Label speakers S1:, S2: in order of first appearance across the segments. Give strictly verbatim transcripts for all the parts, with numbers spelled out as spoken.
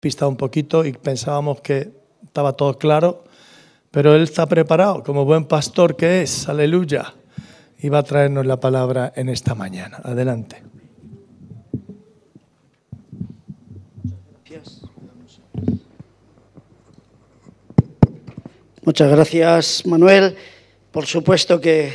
S1: pista un poquito y pensábamos que estaba todo claro, pero Él está preparado, como buen pastor que es, aleluya, y va a traernos la palabra en esta mañana. Adelante.
S2: Muchas gracias, Manuel. Por supuesto que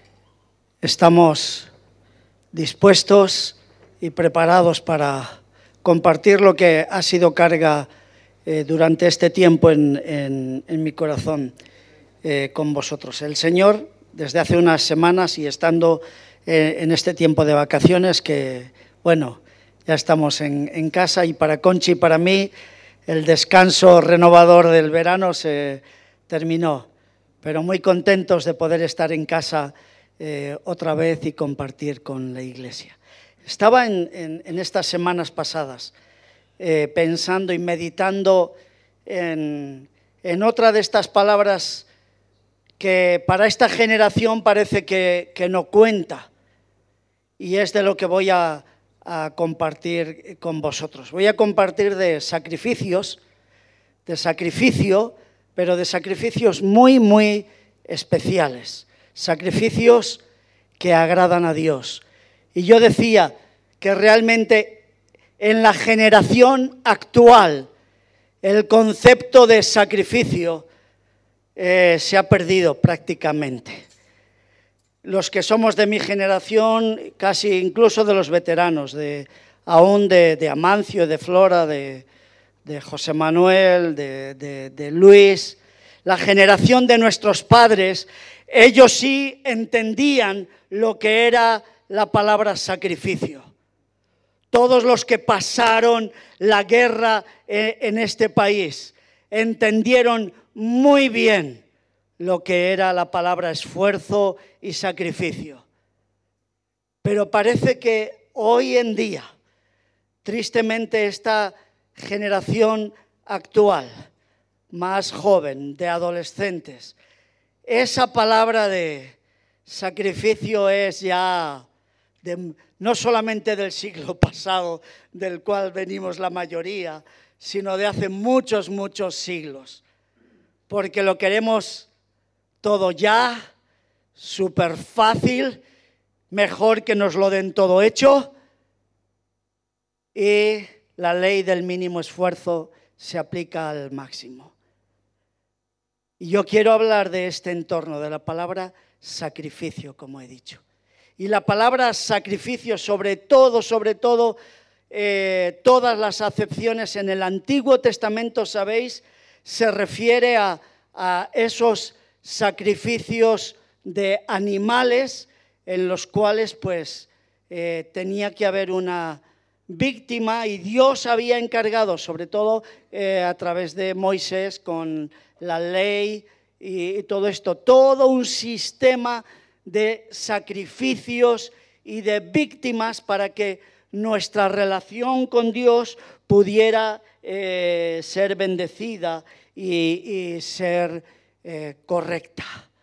S2: estamos dispuestos y preparados para compartir lo que ha sido carga eh, durante este tiempo en, en, en mi corazón eh, con vosotros. El Señor, desde hace unas semanas y estando eh, en este tiempo de vacaciones, que bueno, ya estamos en, en casa, y para Conchi y para mí el descanso renovador del verano se terminó, pero muy contentos de poder estar en casa eh, otra vez y compartir con la iglesia. Estaba en, en, en estas semanas pasadas eh, pensando y meditando en, en otra de estas palabras que para esta generación parece que, que no cuenta, y es de lo que voy a, a compartir con vosotros. Voy a compartir de sacrificios, de sacrificio, pero de sacrificios muy, muy especiales, sacrificios que agradan a Dios. Y yo decía que realmente en la generación actual el concepto de sacrificio eh, se ha perdido prácticamente. Los que somos de mi generación, casi incluso de los veteranos, de, aún de, de Amancio, de Flora, de, de José Manuel, de, de, de Luis, la generación de nuestros padres, ellos sí entendían lo que era la palabra sacrificio. Todos los que pasaron la guerra en este país entendieron muy bien lo que era la palabra esfuerzo y sacrificio. Pero parece que hoy en día, tristemente, esta generación actual, más joven, de adolescentes, esa palabra de sacrificio es ya de, no solamente del siglo pasado, del cual venimos la mayoría, sino de hace muchos, muchos siglos. Porque lo queremos todo ya, súper fácil, mejor que nos lo den todo hecho, y la ley del mínimo esfuerzo se aplica al máximo. Y yo quiero hablar de este entorno, de la palabra sacrificio, como he dicho. Y la palabra sacrificio, sobre todo, sobre todo, eh, todas las acepciones en el Antiguo Testamento, sabéis, se refiere a, a esos sacrificios de animales en los cuales pues eh, tenía que haber una víctima, y Dios había encargado, sobre todo eh, a través de Moisés con la ley y, y todo esto, todo un sistema de sacrificios y de víctimas para que nuestra relación con Dios pudiera eh, ser bendecida y, y ser eh, correcta.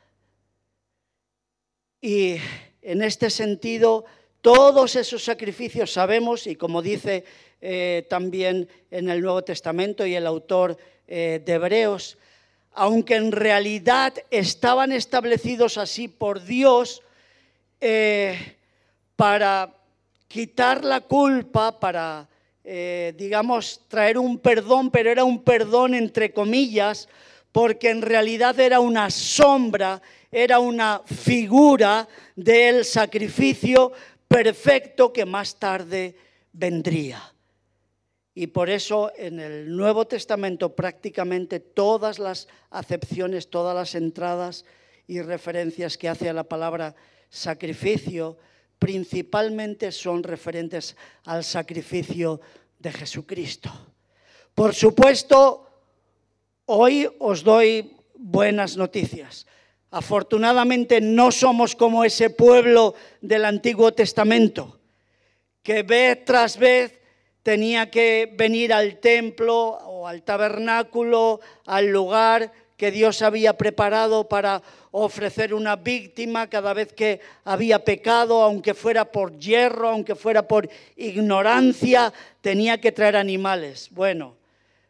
S2: Y en este sentido, todos esos sacrificios sabemos, y como dice eh, también en el Nuevo Testamento y el autor eh, de Hebreos, aunque en realidad estaban establecidos así por Dios eh, para quitar la culpa, para, eh, digamos, traer un perdón, pero era un perdón entre comillas, porque en realidad era una sombra, era una figura del sacrificio perfecto que más tarde vendría. Y por eso en el Nuevo Testamento prácticamente todas las acepciones, todas las entradas y referencias que hace a la palabra sacrificio, principalmente son referentes al sacrificio de Jesucristo. Por supuesto, hoy os doy buenas noticias. Afortunadamente no somos como ese pueblo del Antiguo Testamento, que vez tras vez tenía que venir al templo o al tabernáculo, al lugar que Dios había preparado para ofrecer una víctima cada vez que había pecado, aunque fuera por yerro, aunque fuera por ignorancia, tenía que traer animales. Bueno,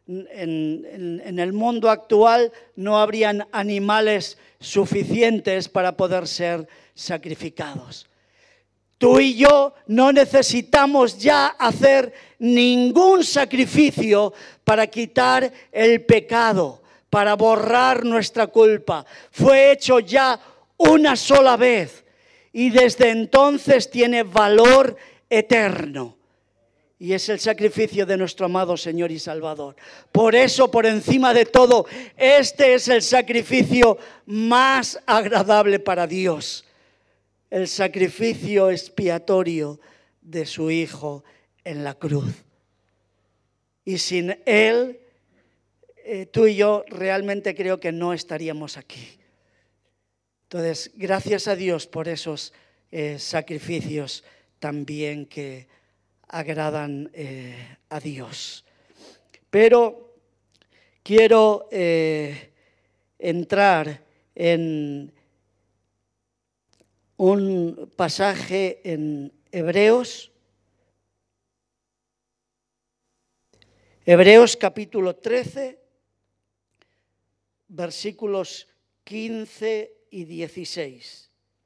S2: en, en, en el mundo actual no habrían animales suficientes para poder ser sacrificados. Tú y yo no necesitamos ya hacer ningún sacrificio para quitar el pecado, para borrar nuestra culpa. Fue hecho ya una sola vez y desde entonces tiene valor eterno. Y es el sacrificio de nuestro amado Señor y Salvador. Por eso, por encima de todo, este es el sacrificio más agradable para Dios. El sacrificio expiatorio de su Hijo en la cruz. Y sin Él, eh, tú y yo realmente creo que no estaríamos aquí. Entonces, gracias a Dios por esos eh, sacrificios también que agradan eh, a Dios. Pero quiero eh, entrar en un pasaje en Hebreos, Hebreos capítulo trece, versículos quince y dieciséis.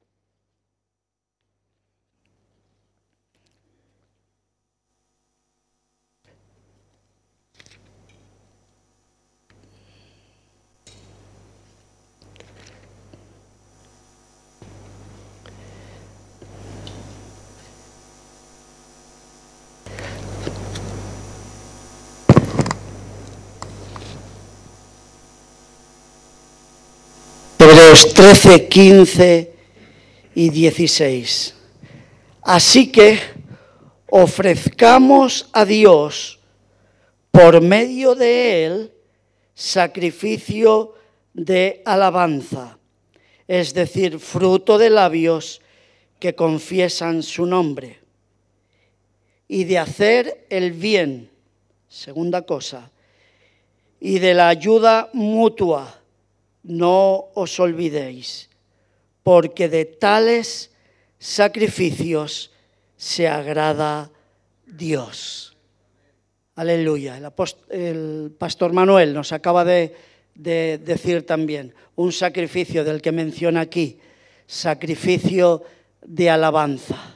S2: Hebreos trece, quince y dieciséis. Así que ofrezcamos a Dios por medio de Él sacrificio de alabanza, es decir, fruto de labios que confiesan su nombre, y de hacer el bien, segunda cosa, y de la ayuda mutua. No os olvidéis, porque de tales sacrificios se agrada Dios. Aleluya. El, apost- el pastor Manuel nos acaba de, de decir también un sacrificio del que menciona aquí, sacrificio de alabanza.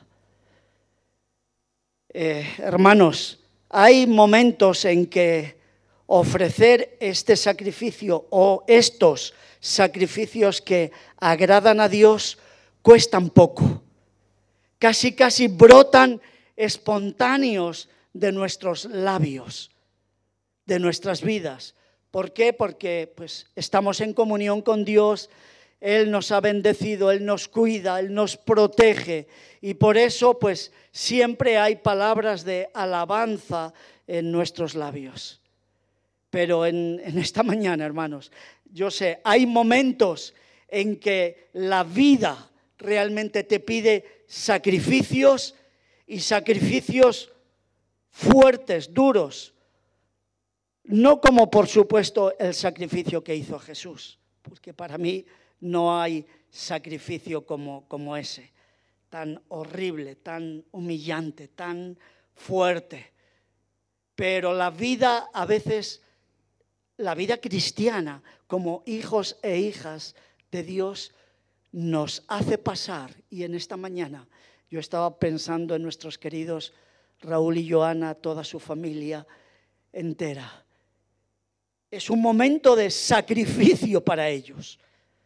S2: Eh, hermanos, hay momentos en que ofrecer este sacrificio o estos sacrificios que agradan a Dios cuestan poco. Casi, casi brotan espontáneos de nuestros labios, de nuestras vidas. ¿Por qué? Porque pues, estamos en comunión con Dios, Él nos ha bendecido, Él nos cuida, Él nos protege. Y por eso pues siempre hay palabras de alabanza en nuestros labios. Pero en, en esta mañana, hermanos, yo sé, hay momentos en que la vida realmente te pide sacrificios y sacrificios fuertes, duros. No como, por supuesto, el sacrificio que hizo Jesús, porque para mí no hay sacrificio como, como ese, tan horrible, tan humillante, tan fuerte. Pero la vida a veces... La vida cristiana, como hijos e hijas de Dios, nos hace pasar. Y en esta mañana yo estaba pensando en nuestros queridos Raúl y Joana, toda su familia entera. Es un momento de sacrificio para ellos,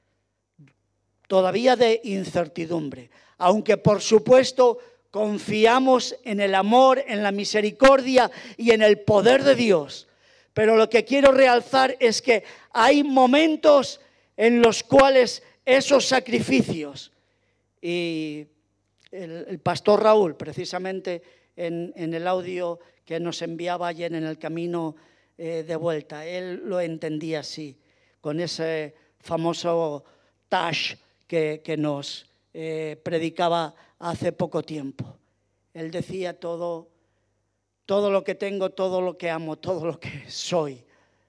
S2: todavía de incertidumbre. Aunque por supuesto confiamos en el amor, en la misericordia y en el poder de Dios. Pero lo que quiero realzar es que hay momentos en los cuales esos sacrificios, y el, el pastor Raúl, precisamente en, en el audio que nos enviaba ayer en el camino eh, de vuelta, él lo entendía así, con ese famoso Tash que, que nos eh, predicaba hace poco tiempo. Él decía todo... Todo lo que tengo, todo lo que amo, todo lo que soy,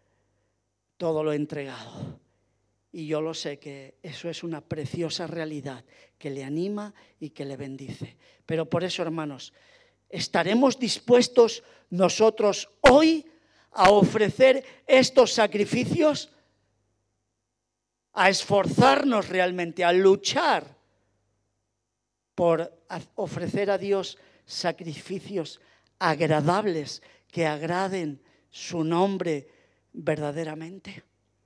S2: todo lo he entregado. Y yo lo sé que eso es una preciosa realidad que le anima y que le bendice. Pero por eso, hermanos, ¿estaremos dispuestos nosotros hoy a ofrecer estos sacrificios, a esforzarnos realmente, a luchar por ofrecer a Dios sacrificios agradables que agraden su nombre verdaderamente.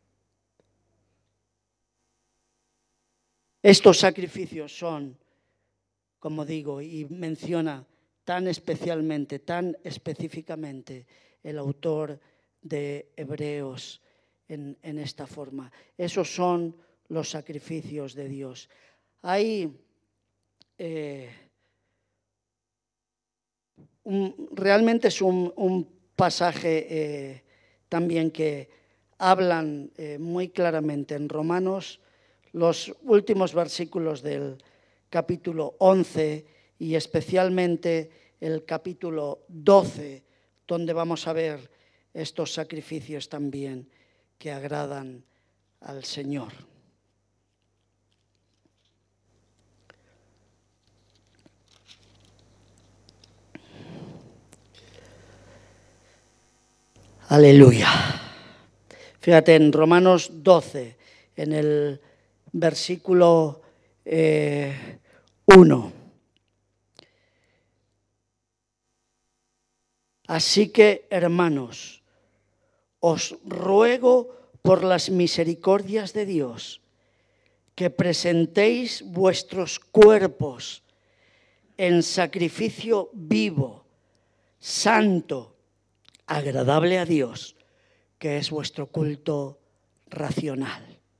S2: Estos sacrificios son, como digo, y menciona tan especialmente, tan específicamente el autor de Hebreos en, en esta forma. Esos son los sacrificios de Dios. Hay eh, un, realmente es un, un pasaje eh, también que hablan eh, muy claramente en Romanos, los últimos versículos del capítulo once y especialmente el capítulo doce, donde vamos a ver estos sacrificios también que agradan al Señor. Aleluya. Fíjate, en Romanos doce, en el versículo eh, uno. Así que, hermanos, os ruego por las misericordias de Dios que presentéis vuestros cuerpos en sacrificio vivo, santo, agradable a Dios, que es vuestro culto racional.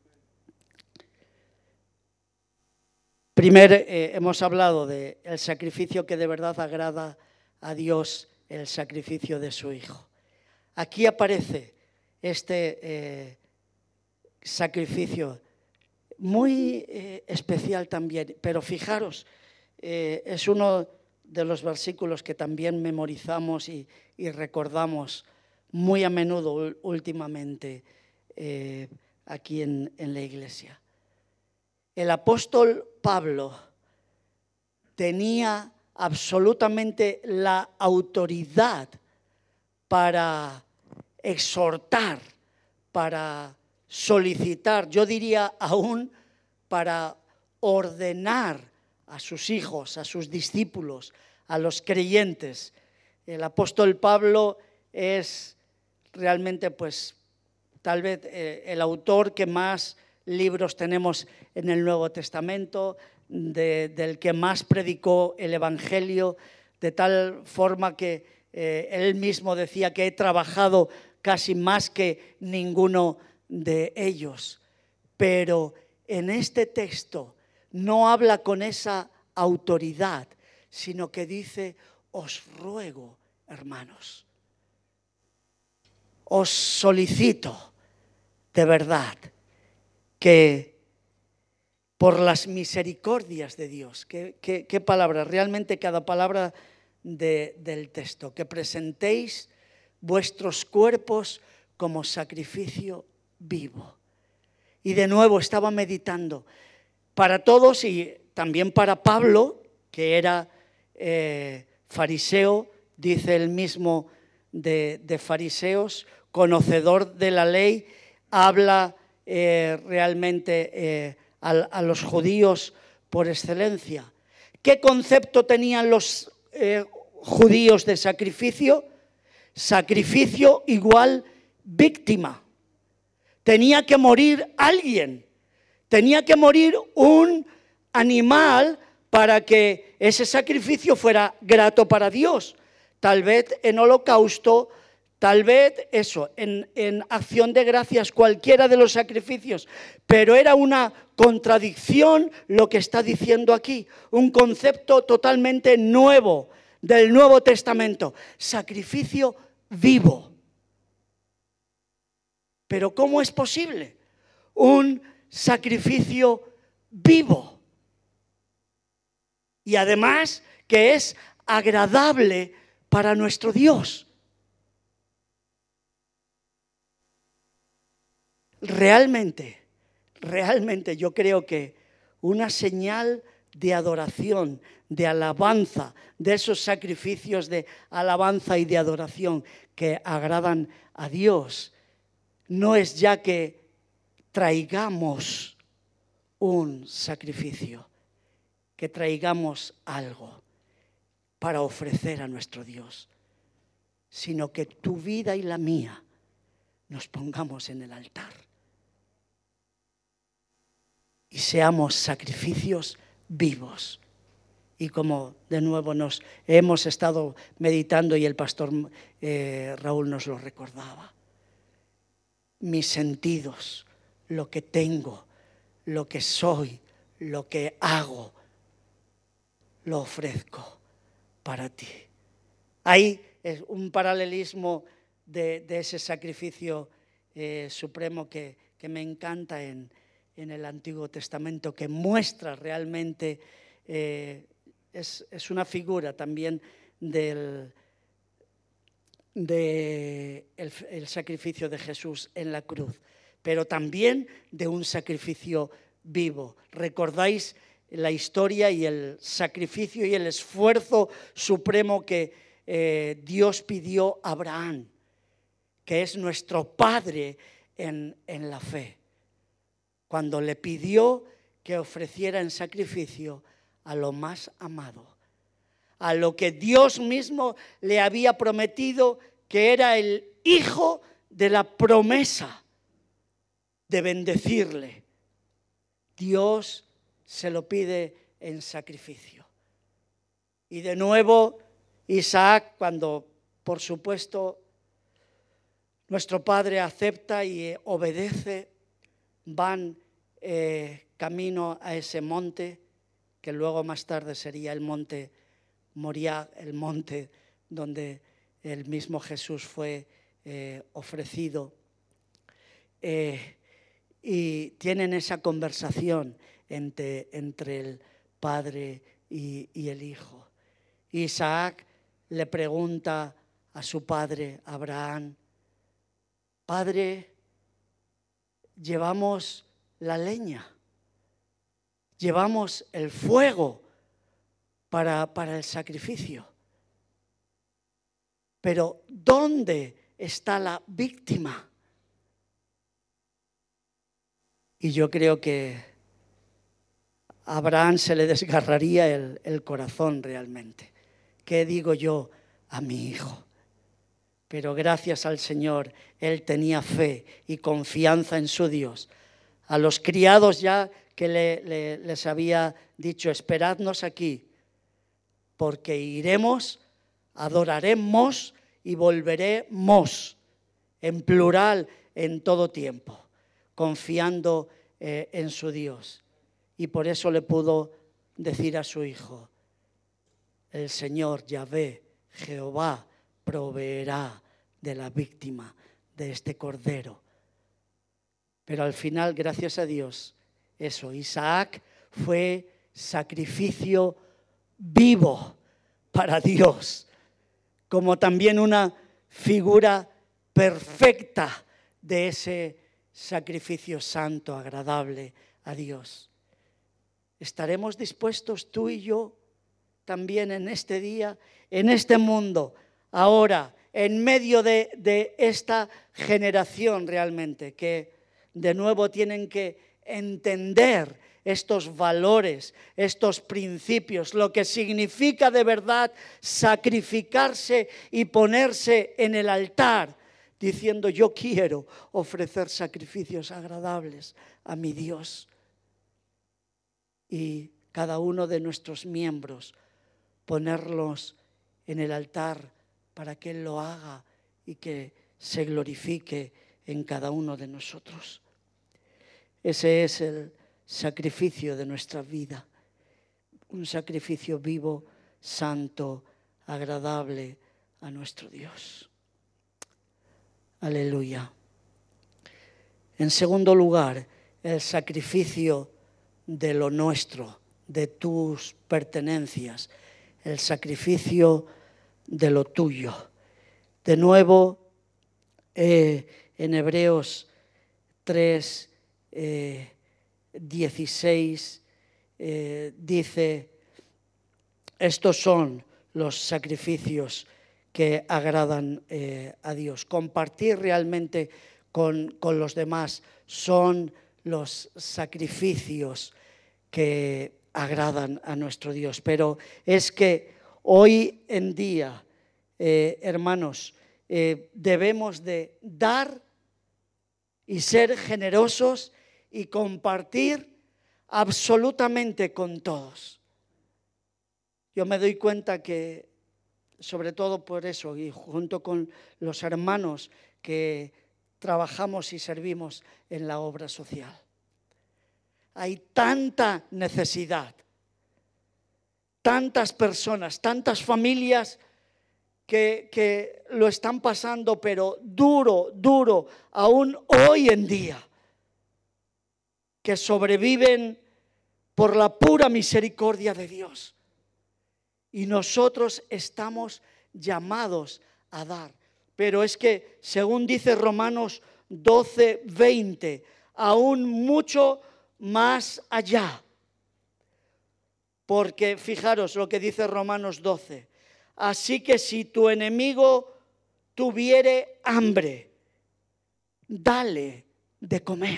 S2: Primero eh, hemos hablado del sacrificio que de verdad agrada a Dios, el sacrificio de su Hijo. Aquí aparece este eh, sacrificio muy eh, especial también, pero fijaros, eh, es uno de los versículos que también memorizamos y, y recordamos muy a menudo últimamente eh, aquí en, en la iglesia. El apóstol Pablo tenía absolutamente la autoridad para exhortar, para solicitar, yo diría aún para ordenar a sus hijos, a sus discípulos, a los creyentes. El apóstol Pablo es realmente, pues, tal vez eh, el autor que más libros tenemos en el Nuevo Testamento, de, del que más predicó el Evangelio, de tal forma que eh, él mismo decía que he trabajado casi más que ninguno de ellos. Pero en este texto no habla con esa autoridad, sino que dice, os ruego, hermanos, os solicito de verdad que por las misericordias de Dios, ¿qué, qué, qué palabra? Realmente cada palabra de, del texto, que presentéis vuestros cuerpos como sacrificio vivo. Y de nuevo estaba meditando, para todos y también para Pablo, que era eh, fariseo, dice él mismo de, de fariseos, conocedor de la ley, habla eh, realmente eh, a, a los judíos por excelencia. ¿Qué concepto tenían los eh, judíos de sacrificio? Sacrificio igual víctima. Tenía que morir alguien, tenía que morir un animal para que ese sacrificio fuera grato para Dios. Tal vez en holocausto, tal vez eso, en, en acción de gracias, cualquiera de los sacrificios. Pero era una contradicción lo que está diciendo aquí, un concepto totalmente nuevo del Nuevo Testamento, sacrificio vivo. Pero ¿cómo es posible? Un sacrificio vivo. Y además que es agradable para nuestro Dios. Realmente, realmente yo creo que una señal de adoración, de alabanza, de esos sacrificios de alabanza y de adoración que agradan a Dios, no es ya que traigamos un sacrificio, que traigamos algo para ofrecer a nuestro Dios, sino que tu vida y la mía nos pongamos en el altar y seamos sacrificios vivos. Y como de nuevo nos hemos estado meditando y el pastor eh, Raúl nos lo recordaba, mis sentidos, lo que tengo, lo que soy, lo que hago, lo ofrezco para ti. Hay un paralelismo de, de ese sacrificio eh, supremo que, que me encanta en, en el Antiguo Testamento, que muestra realmente, eh, es, es una figura también del de el, el sacrificio de Jesús en la cruz, pero también de un sacrificio vivo. ¿Recordáis la historia y el sacrificio y el esfuerzo supremo que eh, Dios pidió a Abraham, que es nuestro padre en, en la fe, cuando le pidió que ofreciera en sacrificio a lo más amado, a lo que Dios mismo le había prometido, que era el hijo de la promesa de bendecirle? Dios se lo pide en sacrificio. Y de nuevo Isaac, cuando por supuesto nuestro padre acepta y obedece, van eh, camino a ese monte, que luego más tarde sería el monte Moriah, el monte donde el mismo Jesús fue eh, ofrecido. Eh, y tienen esa conversación entre, entre el padre y, y el hijo. Isaac le pregunta a su padre, Abraham: Padre, llevamos la leña, llevamos el fuego para, para el sacrificio, pero ¿dónde está la víctima? Y yo creo que a Abraham se le desgarraría el, el corazón realmente. ¿Qué digo yo a mi hijo? Pero gracias al Señor, él tenía fe y confianza en su Dios. A los criados ya que le, le, les había dicho: esperadnos aquí, porque iremos, adoraremos y volveremos, en plural, en todo tiempo, confiando eh, en su Dios. Y por eso le pudo decir a su hijo: el Señor Yahvé, Jehová, proveerá de la víctima de este cordero. Pero al final, gracias a Dios, eso, Isaac fue sacrificio vivo para Dios, como también una figura perfecta de ese sacrificio santo, agradable a Dios. ¿Estaremos dispuestos tú y yo también en este día, en este mundo, ahora, en medio de, de esta generación realmente, que de nuevo tienen que entender estos valores, estos principios, lo que significa de verdad sacrificarse y ponerse en el altar, diciendo: yo quiero ofrecer sacrificios agradables a mi Dios? Y cada uno de nuestros miembros ponerlos en el altar para que Él lo haga y que se glorifique en cada uno de nosotros. Ese es el sacrificio de nuestra vida, un sacrificio vivo, santo, agradable a nuestro Dios. Aleluya. En segundo lugar, el sacrificio de lo nuestro, de tus pertenencias, el sacrificio de lo tuyo. De nuevo, eh, en Hebreos tres, eh, dieciséis eh, dice, estos son los sacrificios que agradan eh, a Dios. Compartir realmente con, con los demás son los sacrificios que agradan a nuestro Dios. Pero es que hoy en día, eh, hermanos, eh, debemos de dar y ser generosos y compartir absolutamente con todos. Yo me doy cuenta que, sobre todo por eso, y junto con los hermanos que trabajamos y servimos en la obra social, hay tanta necesidad, tantas personas, tantas familias que, que lo están pasando, pero duro, duro, aún hoy en día, que sobreviven por la pura misericordia de Dios. Y nosotros estamos llamados a dar. Pero es que, según dice Romanos doce, veinte, aún mucho más allá. Porque fijaros lo que dice Romanos doce. Así que si tu enemigo tuviere hambre, dale de comer.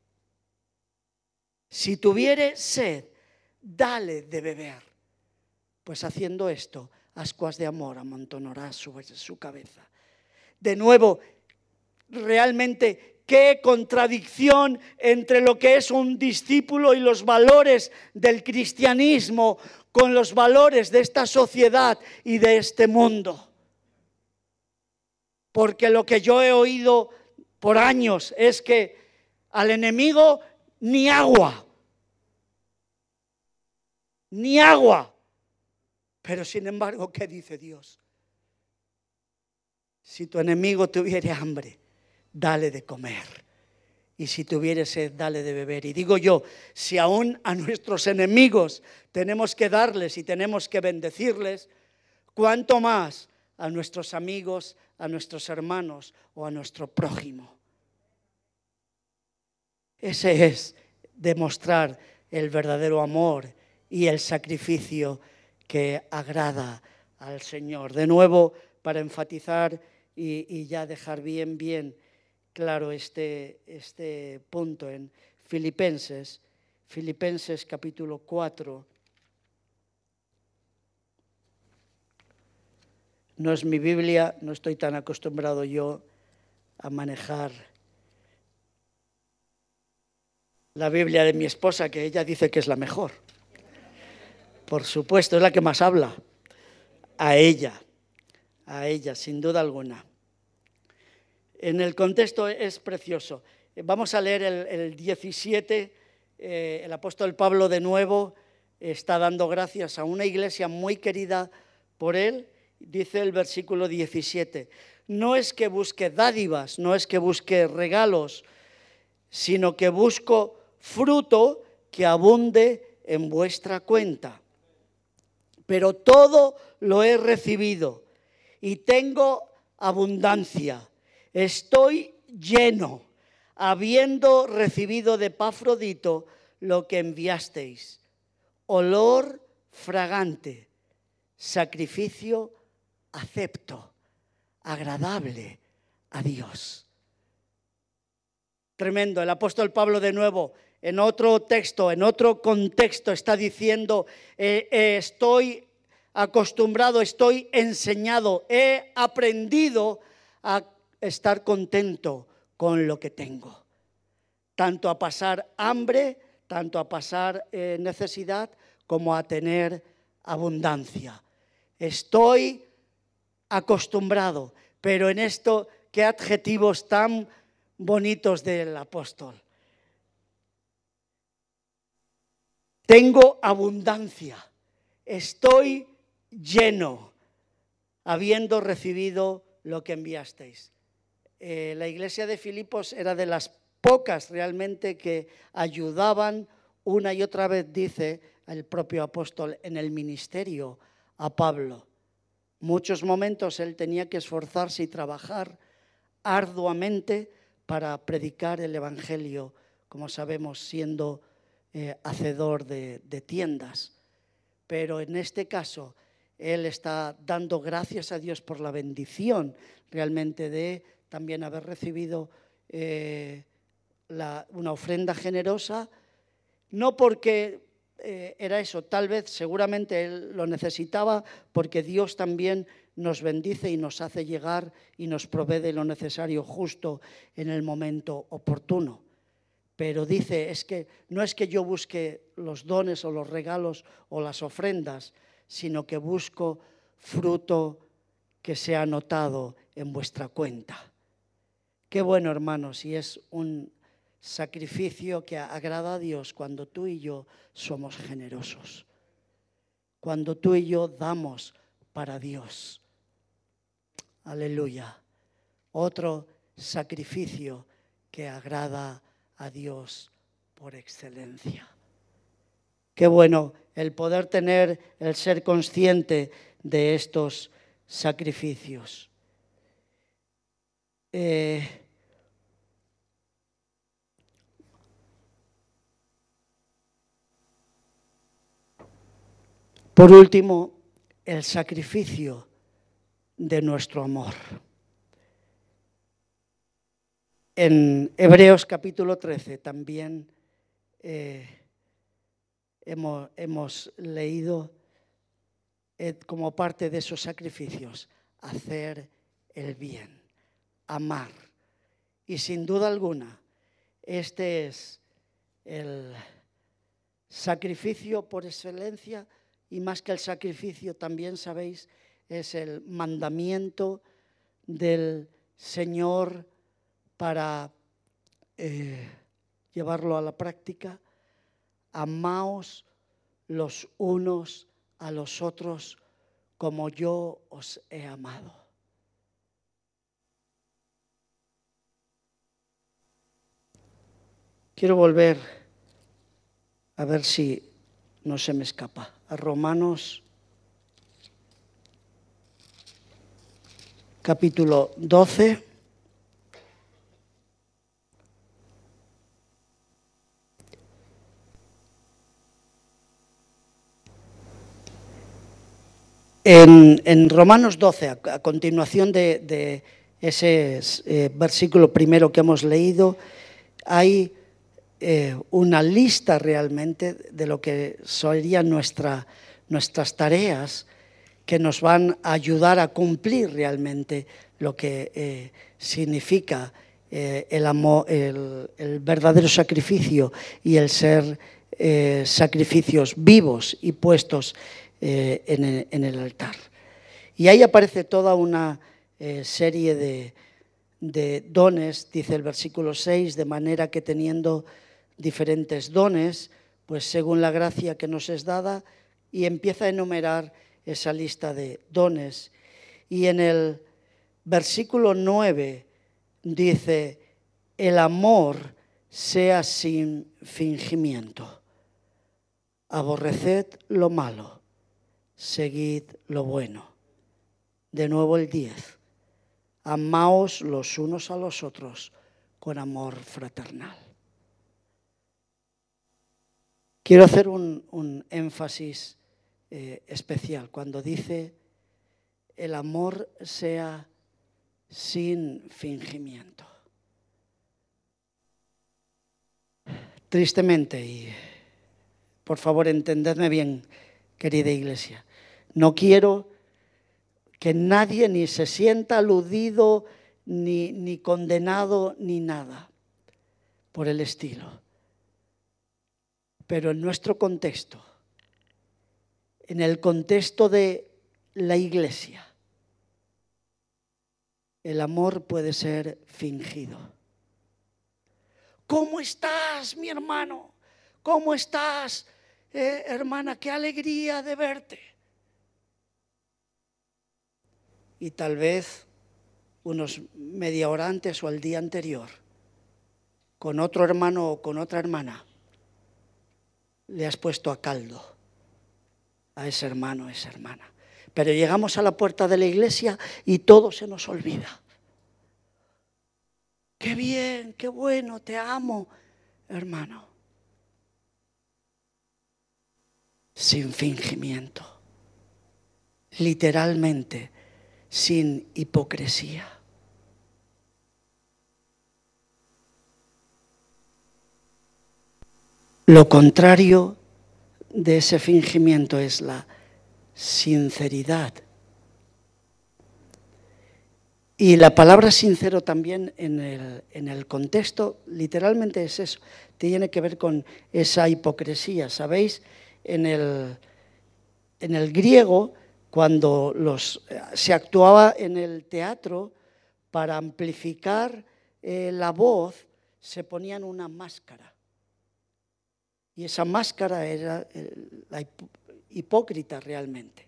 S2: Si tuviere sed, dale de beber. Pues haciendo esto, ascuas de amor amontonará sobre su cabeza. De nuevo, realmente, qué contradicción entre lo que es un discípulo y los valores del cristianismo con los valores de esta sociedad y de este mundo. Porque lo que yo he oído por años es que al enemigo ni agua, ni agua. Pero sin embargo, ¿qué dice Dios? Si tu enemigo tuviere hambre, dale de comer. Y si tuviere sed, dale de beber. Y digo yo, si aún a nuestros enemigos tenemos que darles y tenemos que bendecirles, ¿cuánto más a nuestros amigos, a nuestros hermanos o a nuestro prójimo? Ese es demostrar el verdadero amor y el sacrificio que agrada al Señor. De nuevo, para enfatizar y, y ya dejar bien, bien claro este, este punto en Filipenses, Filipenses capítulo cuatro. No es mi Biblia, no estoy tan acostumbrado yo a manejar la Biblia de mi esposa, que ella dice que es la mejor. Por supuesto, es la que más habla. A ella, a ella, sin duda alguna. En el contexto es precioso. Vamos a leer el, el diecisiete. Eh, el apóstol Pablo de nuevo está dando gracias a una iglesia muy querida por él. Dice el versículo diecisiete. No es que busque dádivas, no es que busque regalos, sino que busco fruto que abunde en vuestra cuenta. Pero todo lo he recibido y tengo abundancia. Estoy lleno, habiendo recibido de Epafrodito lo que enviasteis. Olor fragante, sacrificio acepto, agradable a Dios. Tremendo. El apóstol Pablo de nuevo, en otro texto, en otro contexto, está diciendo, eh, eh, estoy acostumbrado, estoy enseñado, he aprendido a estar contento con lo que tengo. Tanto a pasar hambre, tanto a pasar eh, necesidad, como a tener abundancia. Estoy acostumbrado, pero en esto, qué adjetivos tan bonitos del apóstol. Tengo abundancia, estoy lleno, habiendo recibido lo que enviasteis. Eh, la iglesia de Filipos era de las pocas realmente que ayudaban una y otra vez, dice el propio apóstol, en el ministerio a Pablo. Muchos momentos él tenía que esforzarse y trabajar arduamente para predicar el evangelio, como sabemos, siendo eh, hacedor de, de tiendas. Pero en este caso, él está dando gracias a Dios por la bendición realmente de también haber recibido eh, la, una ofrenda generosa, no porque eh, era eso, tal vez seguramente él lo necesitaba, porque Dios también nos bendice y nos hace llegar y nos provee de lo necesario justo en el momento oportuno. Pero dice, es que no es que yo busque los dones o los regalos o las ofrendas, sino que busco fruto que sea anotado en vuestra cuenta. Qué bueno, hermanos, y es un sacrificio que agrada a Dios cuando tú y yo somos generosos, cuando tú y yo damos para Dios. Aleluya. Otro sacrificio que agrada a Dios por excelencia. Qué bueno el poder tener, el ser consciente de estos sacrificios. Eh, por último, el sacrificio de nuestro amor. En Hebreos capítulo trece también eh, hemos, hemos leído eh, como parte de esos sacrificios, hacer el bien, amar. Y sin duda alguna, este es el sacrificio por excelencia, y más que el sacrificio, también sabéis, es el mandamiento del Señor para eh, llevarlo a la práctica. Amaos los unos a los otros como yo os he amado. Quiero volver a ver si no se me escapa a Romanos capítulo doce. En, en Romanos doce, a, a continuación de, de ese eh, versículo primero que hemos leído, hay eh, una lista realmente de lo que serían nuestra, nuestras tareas que nos van a ayudar a cumplir realmente lo que eh, significa eh, el, amor, el, el verdadero sacrificio y el ser eh, sacrificios vivos y puestos Eh, en, el, en el altar. Y ahí aparece toda una eh, serie de, de dones, dice el versículo seis, de manera que teniendo diferentes dones, pues según la gracia que nos es dada, y empieza a enumerar esa lista de dones. Y en el versículo nueve dice, el amor sea sin fingimiento, aborreced lo malo, seguid lo bueno. De nuevo el diez. Amaos los unos a los otros con amor fraternal. Quiero hacer un, un énfasis eh, especial cuando dice el amor sea sin fingimiento. Tristemente, y por favor entendedme bien, querida iglesia, no quiero que nadie ni se sienta aludido, ni, ni condenado, ni nada por el estilo. Pero en nuestro contexto, en el contexto de la iglesia, el amor puede ser fingido. ¿Cómo estás, mi hermano? ¿Cómo estás, eh, hermana? Qué alegría de verte. Y tal vez unos media hora antes o al día anterior, con otro hermano o con otra hermana, le has puesto a caldo a ese hermano o esa hermana. Pero llegamos a la puerta de la iglesia y todo se nos olvida. Qué bien, qué bueno, te amo, hermano. sin fingimiento, literalmente sin hipocresía. Lo contrario de ese fingimiento es la sinceridad. Y la palabra sincero también en el, en el contexto literalmente es eso, tiene que ver con esa hipocresía. ¿Sabéis? En el, en el griego, cuando los, se actuaba en el teatro, para amplificar eh, la voz, se ponían una máscara. Y esa máscara era eh, la hip- hipócrita realmente.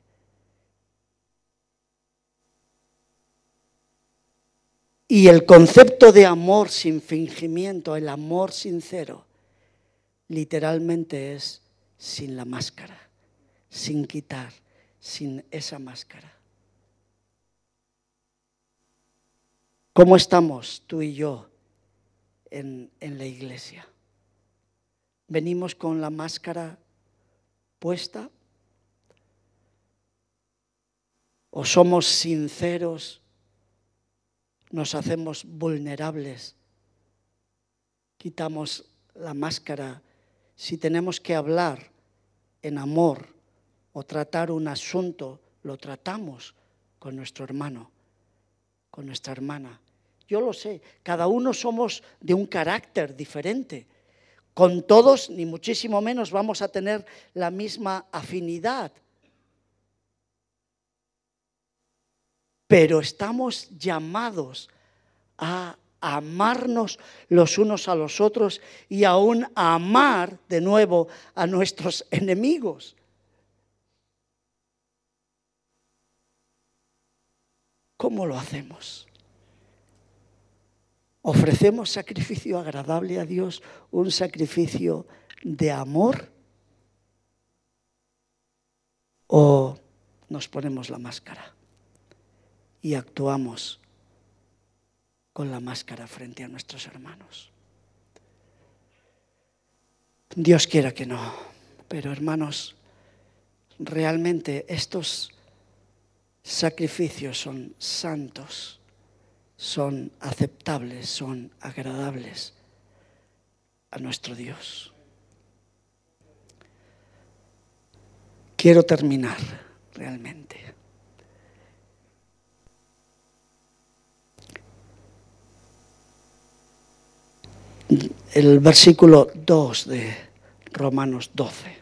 S2: Y el concepto de amor sin fingimiento, el amor sincero, literalmente es sin la máscara, sin quitar, sin esa máscara. ¿Cómo estamos tú y yo en, en la iglesia? ¿Venimos con la máscara puesta? ¿O somos sinceros? ¿Nos hacemos vulnerables? ¿Quitamos la máscara? Si tenemos que hablar en amor o tratar un asunto, lo tratamos con nuestro hermano, con nuestra hermana. Yo lo sé, cada uno somos de un carácter diferente. Con todos, ni muchísimo menos, vamos a tener la misma afinidad. Pero estamos llamados a amarnos los unos a los otros y aún a amar de nuevo a nuestros enemigos. ¿Cómo lo hacemos? ¿Ofrecemos sacrificio agradable a Dios, un sacrificio de amor? ¿O nos ponemos la máscara y actuamos con la máscara frente a nuestros hermanos? Dios quiera que no, pero hermanos, realmente estos sacrificios son santos, son aceptables, son agradables a nuestro Dios. Quiero terminar realmente. El versículo dos de Romanos doce.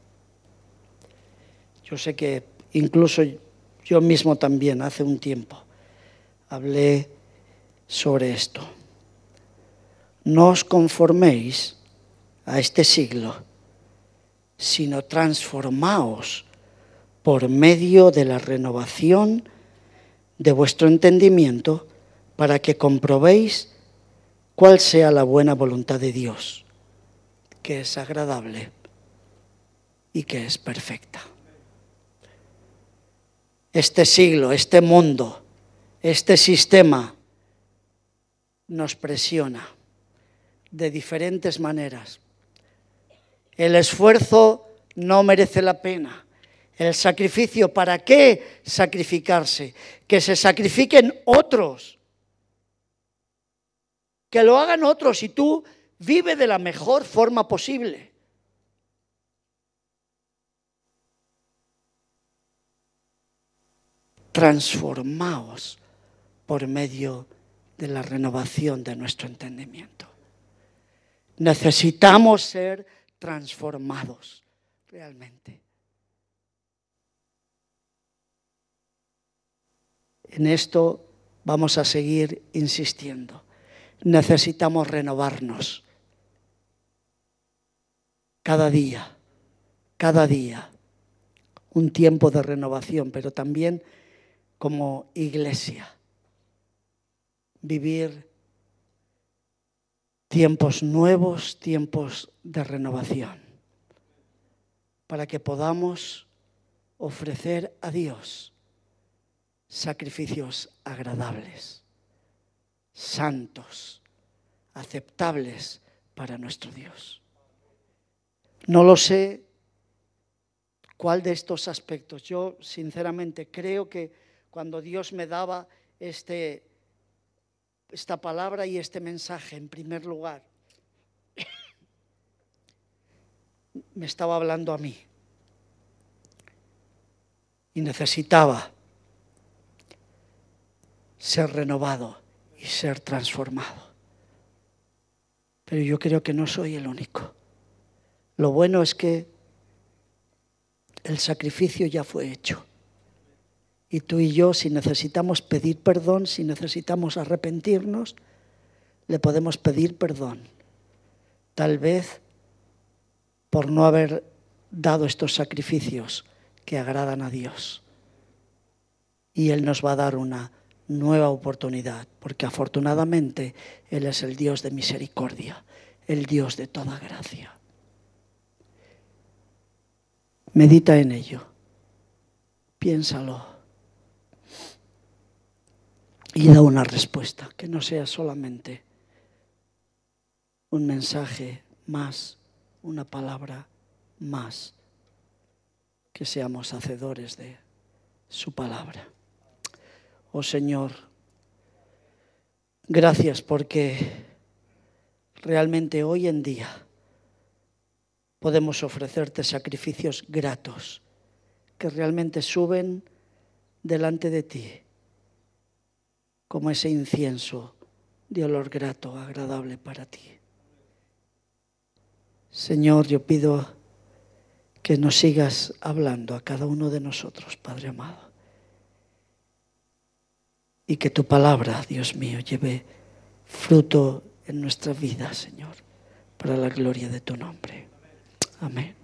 S2: Yo sé que incluso yo mismo también hace un tiempo hablé sobre esto. No os conforméis a este siglo, sino transformaos por medio de la renovación de vuestro entendimiento para que comprobéis cuál sea la buena voluntad de Dios, que es agradable y que es perfecta. Este siglo, este mundo, este sistema nos presiona de diferentes maneras. El esfuerzo no merece la pena. El sacrificio, ¿para qué sacrificarse? Que se sacrifiquen otros. Que lo hagan otros y tú vive de la mejor forma posible. Transformaos por medio de la renovación de nuestro entendimiento. Necesitamos ser transformados realmente. En esto vamos a seguir insistiendo. Necesitamos renovarnos cada día, cada día. Un tiempo de renovación, pero también como iglesia. Vivir tiempos nuevos, tiempos de renovación, para que podamos ofrecer a Dios sacrificios agradables, santos, aceptables para nuestro Dios. No lo sé ¿Cuál de estos aspectos? Yo sinceramente creo que cuando Dios me daba este, esta palabra y este mensaje, en primer lugar, me estaba hablando a mí. Y necesitaba ser renovado y ser transformado. Pero yo creo que no soy el único. Lo bueno es que el sacrificio ya fue hecho. Y tú y yo, si necesitamos pedir perdón, si necesitamos arrepentirnos, le podemos pedir perdón. Tal vez por no haber dado estos sacrificios que agradan a Dios. Y Él nos va a dar una nueva oportunidad, porque afortunadamente Él es el Dios de misericordia, el Dios de toda gracia. Medita en ello, piénsalo y da una respuesta, que no sea solamente un mensaje más, una palabra más, que seamos hacedores de su palabra. Oh Señor, gracias porque realmente hoy en día podemos ofrecerte sacrificios gratos que realmente suben delante de ti como ese incienso de olor grato, agradable para ti. Señor, yo pido que nos sigas hablando a cada uno de nosotros, Padre amado. Y que tu palabra, Dios mío, lleve fruto en nuestra vida, Señor, para la gloria de tu nombre. Amén.